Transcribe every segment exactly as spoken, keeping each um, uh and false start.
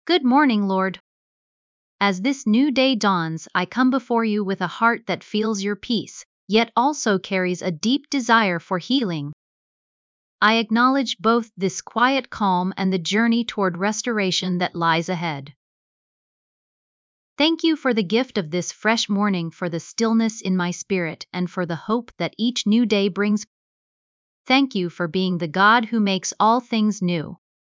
Good morning, Lord. As this new day dawns, I come before you with a heart that feels your peace, yet also carries a deep desire for healing. I acknowledge both this quiet calm and the journey toward restoration that lies ahead. Thank you for the gift of this fresh morning, for the stillness in my spirit, and for the hope that each new day brings. Thank you for being the God who makes all things new.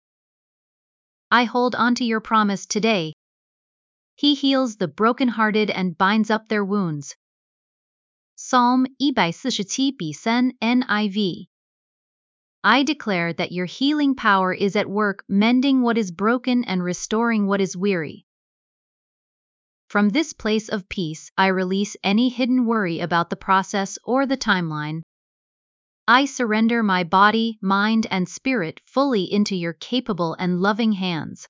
I hold on to your promise today. He heals the brokenhearted and binds up their wounds. Psalm one forty-seven三 N I V. I declare that your healing power is at work, mending what is broken and restoring what is weary. From this place of peace, I release any hidden worry about the process or the timeline. I surrender my body, mind, and spirit fully into your capable and loving hands.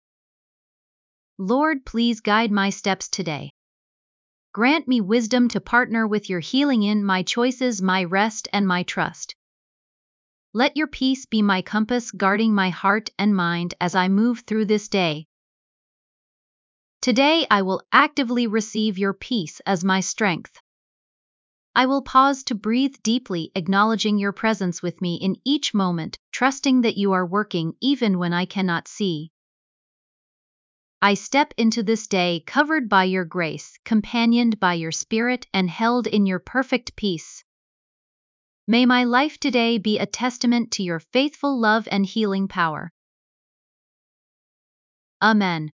Lord, please guide my steps today. Grant me wisdom to partner with your healing in my choices, my rest, and my trust. Let your peace be my compass, guarding my heart and mind as I move through this day. Today I will actively receive your peace as my strength. I will pause to breathe deeply, acknowledging your presence with me in each moment, trusting that you are working even when I cannot see. I step into this day covered by your grace, companioned by your spirit, and held in your perfect peace. May my life today be a testament to your faithful love and healing power. Amen.